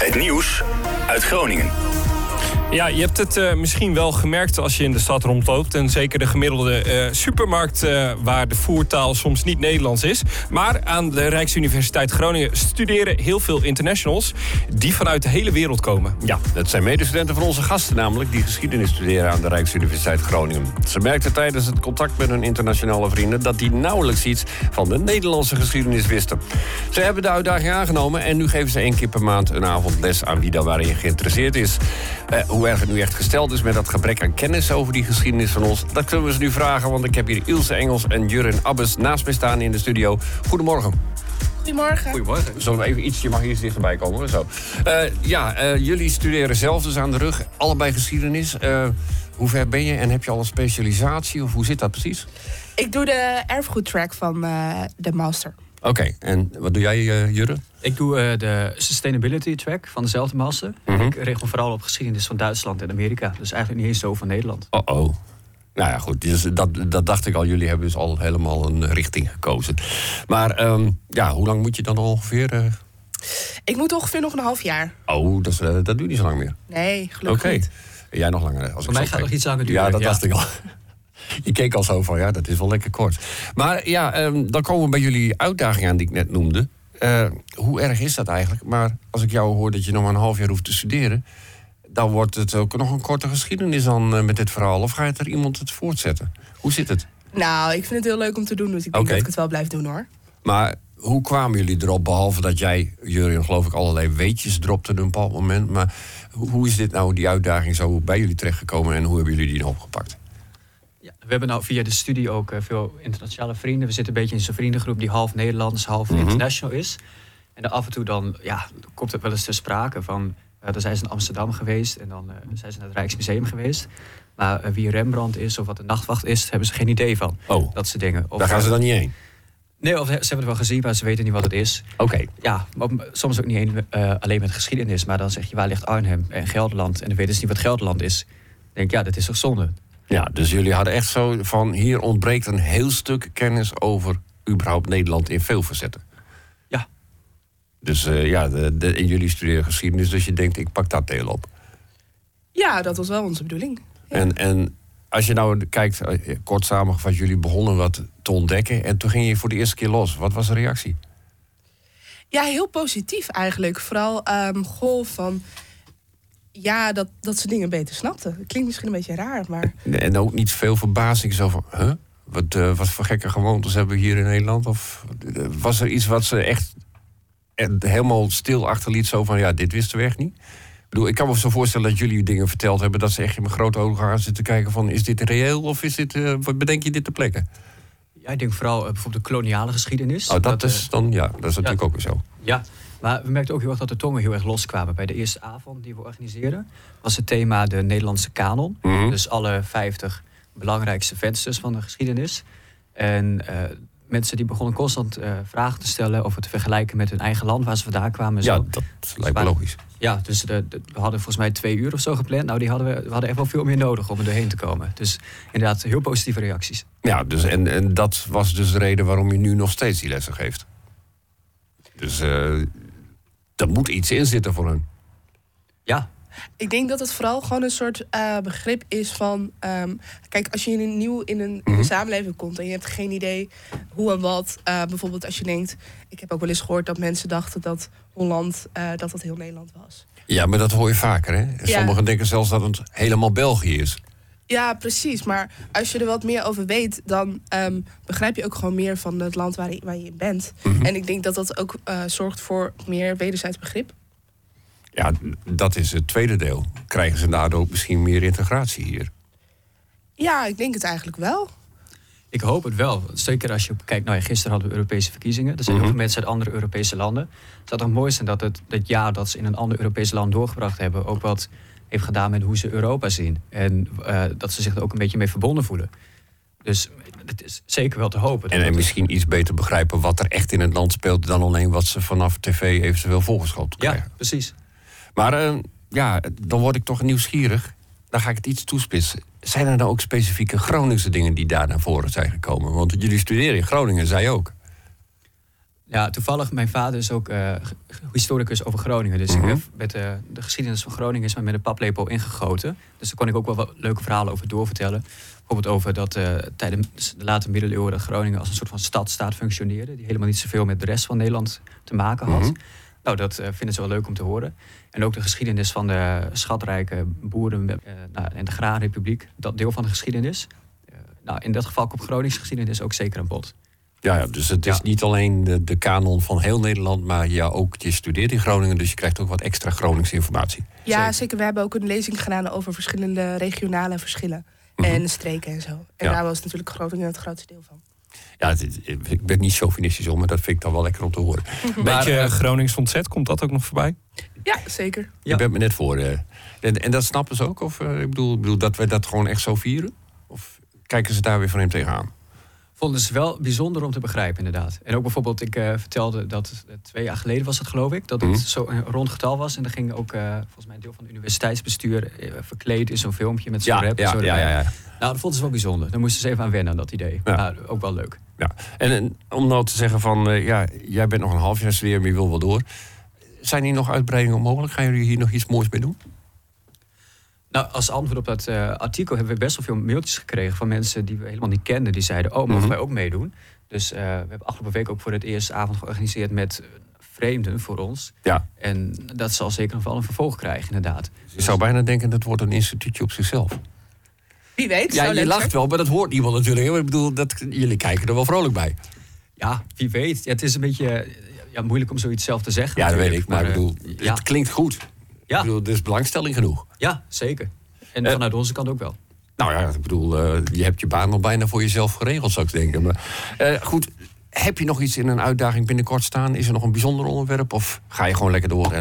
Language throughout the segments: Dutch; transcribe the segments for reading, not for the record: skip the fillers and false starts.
Het nieuws uit Groningen. Ja, je hebt het misschien wel gemerkt als je in de stad rondloopt. En zeker de gemiddelde supermarkt waar de voertaal soms niet Nederlands is. Maar aan de Rijksuniversiteit Groningen studeren heel veel internationals die vanuit de hele wereld komen. Ja, dat zijn medestudenten van onze gasten namelijk die geschiedenis studeren aan de Rijksuniversiteit Groningen. Ze merkten tijdens het contact met hun internationale vrienden dat die nauwelijks iets van de Nederlandse geschiedenis wisten. Ze hebben de uitdaging aangenomen en nu geven ze 1 keer per maand een avond les aan wie daar waarin geïnteresseerd is. Hoe erg het nu echt gesteld is met dat gebrek aan kennis over die geschiedenis van ons, dat kunnen we ze nu vragen, want ik heb hier Ilse Engels en Jurjen Abbes naast me staan in de studio. Goedemorgen. Goedemorgen. Goedemorgen. Zullen we even ietsje, mag hier dichterbij komen? Zo. Jullie studeren zelf dus aan de rug, allebei geschiedenis. Hoe ver ben je en heb je al een specialisatie of hoe zit dat precies? Ik doe de erfgoedtrack van de master. Oké, en wat doe jij, Jurre? Ik doe de sustainability track van dezelfde master. Ik richt me vooral op geschiedenis van Duitsland en Amerika. Dus eigenlijk niet eens zo van Nederland. Nou ja, goed, dus dat dacht ik al. Jullie hebben dus al helemaal een richting gekozen. Maar hoe lang moet je dan ongeveer? Ik moet ongeveer nog een half jaar. Oh, dat duurt niet zo lang meer. Nee, gelukkig niet. Jij nog langer? Als voor mij gaat het nog iets langer duren. Ja, dat dacht ik al. Je keek al zo van, dat is wel lekker kort. Maar dan komen we bij jullie uitdaging aan die ik net noemde. Hoe erg is dat eigenlijk? Maar als ik jou hoor dat je nog maar een half jaar hoeft te studeren, dan wordt het ook nog een korte geschiedenis dan met dit verhaal. Of gaat er iemand het voortzetten? Hoe zit het? Nou, ik vind het heel leuk om te doen, dus ik denk dat ik het wel blijf doen, hoor. Maar hoe kwamen jullie erop, behalve dat jij, Jurjen, geloof ik, allerlei weetjes dropte op een bepaald moment. Maar hoe is dit nou, die uitdaging, zo bij jullie terechtgekomen en hoe hebben jullie die nou opgepakt? Ja, we hebben nou via de studie ook veel internationale vrienden. We zitten een beetje in zo'n vriendengroep die half Nederlands, half international is. En dan af en toe dan komt het wel eens ter sprake van, dan zijn ze in Amsterdam geweest en dan zijn ze naar het Rijksmuseum geweest. Maar wie Rembrandt is of wat de Nachtwacht is, hebben ze geen idee van. Oh, dat soort dingen. Daar gaan ze dan niet heen? Nee, of ze hebben het wel gezien, maar ze weten niet wat het is. Oké. Ja, maar soms ook niet alleen met geschiedenis. Maar dan zeg je, waar ligt Arnhem en Gelderland? En dan weten ze niet wat Gelderland is. Dan denk ik, dat is toch zonde? Ja, dus jullie hadden echt zo van, hier ontbreekt een heel stuk kennis over überhaupt Nederland in veel facetten. Ja. Dus en jullie studeren geschiedenis, dus je denkt, ik pak dat deel op. Ja, dat was wel onze bedoeling. Ja. En als je nou kijkt, kort samengevat, jullie begonnen wat te ontdekken en toen ging je voor de eerste keer los. Wat was de reactie? Ja, heel positief eigenlijk. Vooral van, dat ze dingen beter snapten. Het klinkt misschien een beetje raar, maar... En ook niet veel verbazing, zo van, wat voor gekke gewoontes hebben we hier in Nederland? Of was er iets wat ze echt helemaal stil achterliet, zo van, dit wisten we echt niet? Ik kan me zo voorstellen dat jullie dingen verteld hebben, dat ze echt in mijn grote ogen gaan zitten kijken van, is dit reëel of is dit, wat bedenk je dit ter plekke? Ja, ik denk vooral bijvoorbeeld de koloniale geschiedenis. Dat is natuurlijk ook weer zo. Ja, maar we merkten ook heel erg dat de tongen heel erg loskwamen. Bij de eerste avond die we organiseren was het thema de Nederlandse kanon. Dus alle 50 belangrijkste vensters van de geschiedenis. En mensen die begonnen constant vragen te stellen of het te vergelijken met hun eigen land, waar ze vandaan kwamen. Ja, dat lijkt me logisch. Ja, dus we hadden volgens mij 2 uur of zo gepland. Nou, we hadden echt wel veel meer nodig om er doorheen te komen. Dus inderdaad, heel positieve reacties. Ja, dus en dat was dus de reden waarom je nu nog steeds die lessen geeft. Dus er moet iets in zitten voor hen. Ja. Ik denk dat het vooral gewoon een soort begrip is van... kijk, als je nieuw in een samenleving komt en je hebt geen idee hoe en wat... bijvoorbeeld als je denkt... Ik heb ook wel eens gehoord dat mensen dachten dat Holland... dat heel Nederland was. Ja, maar dat hoor je vaker, hè? Sommigen denken zelfs dat het helemaal België is. Ja, precies. Maar als je er wat meer over weet... dan begrijp je ook gewoon meer van het land waar je in bent. En ik denk dat dat ook zorgt voor meer wederzijds begrip. Ja, dat is het tweede deel. Krijgen ze daardoor ook misschien meer integratie hier? Ja, ik denk het eigenlijk wel. Ik hoop het wel. Zeker als je kijkt, gisteren hadden we Europese verkiezingen. Er zijn heel veel mensen uit andere Europese landen. Het zou toch mooi zijn dat het jaar dat ze in een ander Europees land doorgebracht hebben... ook wat heeft gedaan met hoe ze Europa zien. En dat ze zich er ook een beetje mee verbonden voelen. Dus het is zeker wel te hopen. En misschien iets beter begrijpen wat er echt in het land speelt... dan alleen wat ze vanaf tv eventueel voorgeschoten krijgen. Ja, precies. Maar dan word ik toch nieuwsgierig. Dan ga ik het iets toespitsen. Zijn er nou ook specifieke Groningse dingen die daar naar voren zijn gekomen? Want jullie studeren in Groningen, zei je ook. Ja, toevallig, mijn vader is ook historicus over Groningen. Dus ik heb met de geschiedenis van Groningen is me met een paplepel ingegoten. Dus daar kon ik ook wel wat leuke verhalen over doorvertellen. Bijvoorbeeld over dat tijdens de late middeleeuwen dat Groningen als een soort van stadstaat functioneerde. Die helemaal niet zoveel met de rest van Nederland te maken had. Nou, dat vinden ze wel leuk om te horen. En ook de geschiedenis van de schatrijke boeren en de Graanrepubliek. Dat deel van de geschiedenis. Nou, in dat geval komt Groningse geschiedenis ook zeker aan bod. Ja, dus het is niet alleen de kanon van heel Nederland, maar je studeert in Groningen, dus je krijgt ook wat extra Groningse informatie. Ja, zeker. We hebben ook een lezing gedaan over verschillende regionale verschillen en streken en zo. En daar was natuurlijk Groningen het grootste deel van. Ja, ik ben niet chauvinistisch om, maar dat vind ik dan wel lekker om te horen. Een beetje Gronings ontzet, komt dat ook nog voorbij? Ja, zeker. Je bent me net voor. En dat snappen ze ook? Of ik bedoel dat we dat gewoon echt zo vieren? Of kijken ze daar weer van hem tegenaan? Vonden ze wel bijzonder om te begrijpen, inderdaad. En ook bijvoorbeeld, ik vertelde dat 2 jaar geleden was het, geloof ik, dat het zo een rond getal was. En er ging ook volgens mij een deel van het universiteitsbestuur verkleed in zo'n filmpje met zo'n rap. Ja. Nou, dat vonden ze wel bijzonder. Daar moesten ze even aan wennen, aan dat idee. Ja. Nou, ook wel leuk. Ja. En om nou te zeggen van, jij bent nog een half jaar studeren, maar je wil wel door. Zijn hier nog uitbreidingen mogelijk? Gaan jullie hier nog iets moois mee doen? Nou, als antwoord op dat artikel hebben we best wel veel mailtjes gekregen van mensen die we helemaal niet kenden. Die zeiden, mogen wij ook meedoen? Dus we hebben afgelopen week ook voor het eerste avond georganiseerd met vreemden voor ons. Ja. En dat zal zeker nog wel een vervolg krijgen, inderdaad. Je zou bijna denken, dat wordt een instituutje op zichzelf. Wie weet. Ja, je lacht wel, maar dat hoort niemand natuurlijk. Ik bedoel, jullie kijken er wel vrolijk bij. Ja, wie weet. Ja, het is een beetje moeilijk om zoiets zelf te zeggen. Ja, dat weet ik. Maar ik bedoel, het klinkt goed. Ja. Ik bedoel, er is belangstelling genoeg. Ja, zeker. En vanuit onze kant ook wel. Nou ja, ik bedoel, je hebt je baan al bijna voor jezelf geregeld, zou ik denken. Maar goed, heb je nog iets in een uitdaging binnenkort staan? Is er nog een bijzonder onderwerp? Of ga je gewoon lekker door?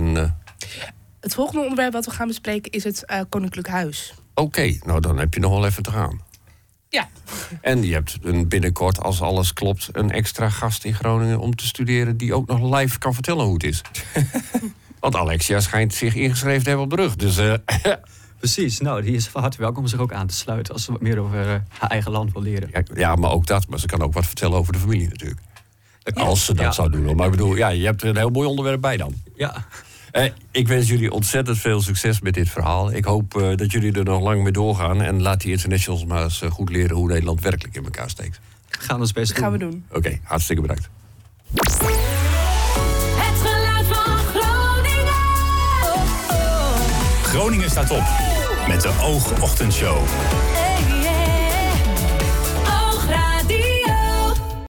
Het volgende onderwerp wat we gaan bespreken is het Koninklijk Huis. Oké, nou dan heb je nog wel even te gaan. Ja. En je hebt binnenkort, als alles klopt, een extra gast in Groningen om te studeren die ook nog live kan vertellen hoe het is. Want Alexia schijnt zich ingeschreven te hebben op de rug. Dus, Precies, nou, die is van harte welkom om zich ook aan te sluiten als ze wat meer over haar eigen land wil leren. Ja, maar ook dat. Maar ze kan ook wat vertellen over de familie natuurlijk. Als ze dat zou doen. Maar ik bedoel, je hebt er een heel mooi onderwerp bij dan. Ja. Ik wens jullie ontzettend veel succes met dit verhaal. Ik hoop dat jullie er nog lang mee doorgaan. En laat die internationals maar eens goed leren hoe Nederland werkelijk in elkaar steekt. We gaan ons best doen. Dat gaan we doen. Oké, hartstikke bedankt. Het geluid van Groningen. Groningen staat op met de Oogochtendshow.